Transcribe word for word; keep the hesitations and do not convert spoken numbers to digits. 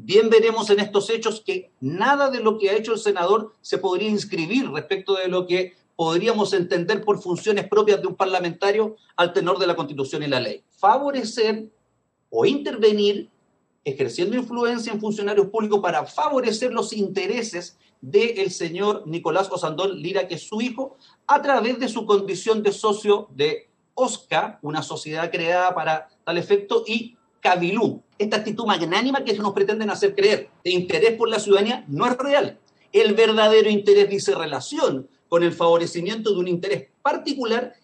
Bien veremos en estos hechos que nada de lo que ha hecho el senador se podría inscribir respecto de lo que podríamos entender por funciones propias de un parlamentario al tenor de la Constitución y la ley. Favorecer o intervenir ejerciendo influencia en funcionarios públicos para favorecer los intereses del señor Nicolás Osandón Lira, que es su hijo, a través de su condición de socio de OSCA, una sociedad creada para tal efecto, y Cabilú. Esta actitud magnánima que nos pretenden hacer creer de interés por la ciudadanía no es real. El verdadero interés dice relación con el favorecimiento de un interés particular